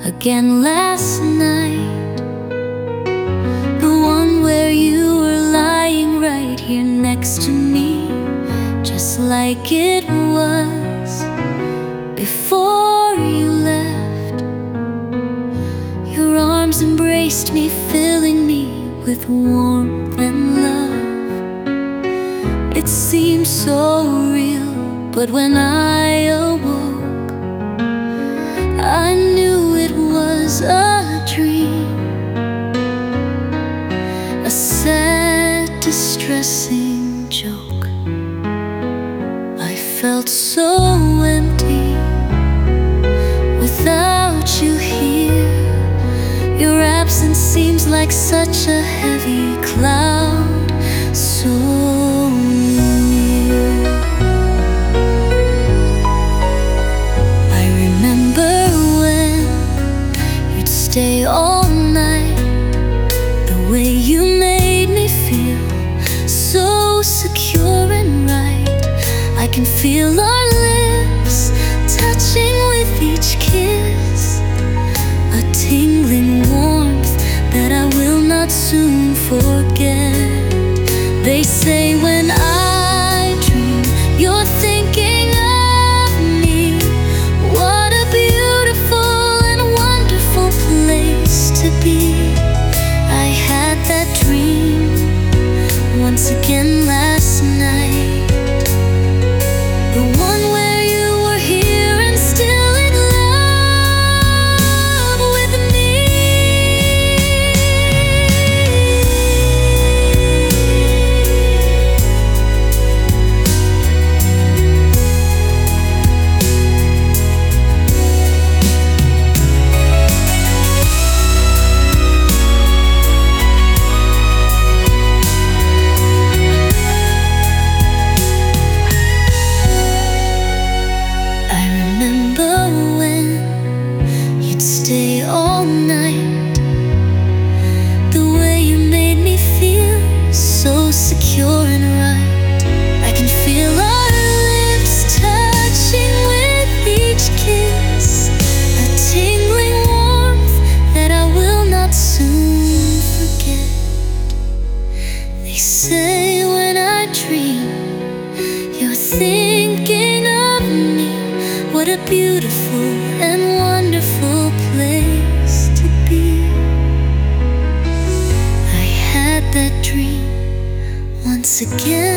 again last night, the one where you were lying right here next to me, just like it was before you left. Your arms embraced me, filling me with warmth and love. It seemed so real, but when I awoke, I knew it was a dream, a sad, distressing joke. I felt so empty without you here. Your absence seems like such a heavy cloud, so near. I remember when you'd stay all night, the way you made me feel so secure and right. I can feel our lips touching with each kiss, a tingling warmth that I will not soon forget. They say when I dream, you're thinking of me. What a beautiful and wonderful place to be. I had that dream once again last night, the one where you were here and still in love with me. Stay all night, the way you made me feel so secure and right. I can feel our lips touching with each kiss, a tingling warmth that I will not soon forget. They say when I dream, you're thinking of me. What a beautiful and wonderful place to be. I had that dream once again.